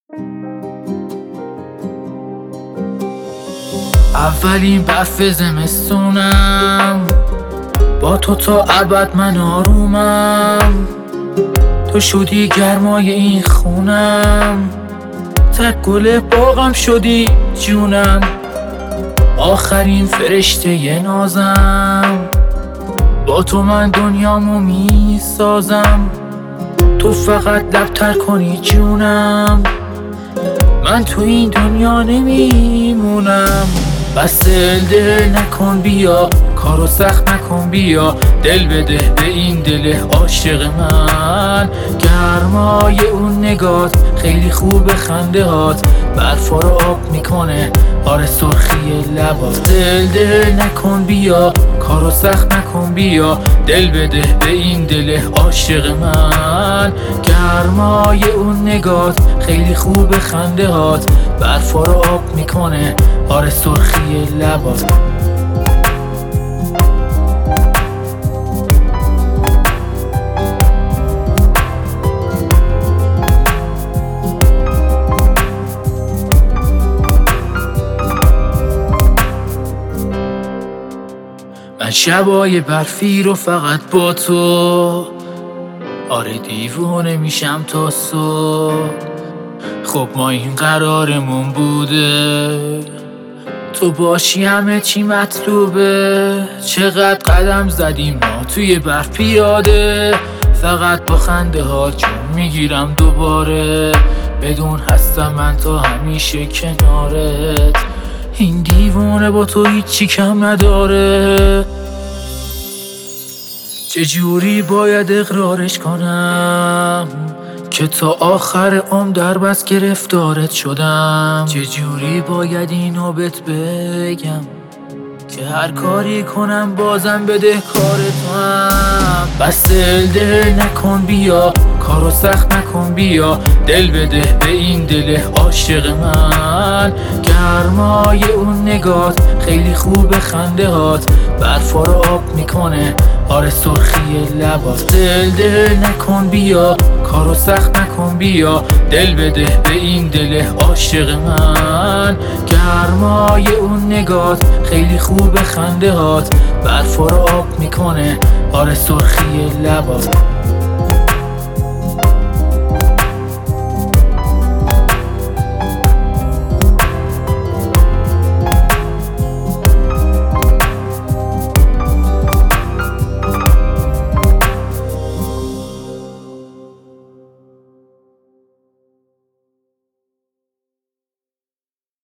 اولین برف زمستونم، با تو تا ابد من آرومم. تو شدی گرمای این خونم، تک گل باغم شدی جونم. آخرین فرشته نازم، با تو من دنیامو میسازم. تو فقط لبتر کنی جونم، من تو این دنیا نمیمونم. بس دل نکن بیا، کارو سخت نکن بیا. دل بده به این دل عاشق من. گرمای اون نگات خیلی خوب، خنده هات برفا رو آب میکنه، آره سرخی لبات. دل نکن بیا، کارو سخت نکن بیا. دل بده به این دل عاشق من. گرمای اون نگات خیلی خوب، خنده هات برفا رو آب میکنه، آره سرخی لبات. من شبای برفی رو فقط با تو، آره دیوونه میشم تا صبح. خب ما این قرارمون بوده، تو باشی همه چی مطلوبه. چقدر قدم زدیم ما توی برف پیاده، فقط با خنده ها جون میگیرم دوباره. بدون هستم من تا همیشه کنارت، این دیوونه با تو هیچی کم نداره. چجوری باید اقرارش کنم که تا آخر عمر در بس گرفتارت شدم؟ چجوری باید اینو بهت بگم که هر کاری کنم بازم بدهکار تو هم؟ بس دل نکن بیا، کارو سخت نکن بیا. دل بده به این دل عاشق من. گرمای اون نگات خیلی خوب، خنده هات برفا رو آب میکنه، آره سرخی لبات. دل نکن بیا، کارو سخت نکن بیا. دل بده به این دل عاشق من. گرمای اون نگات خیلی خوب، خنده هات برفا رو آب میکنه، آره سرخی لبات.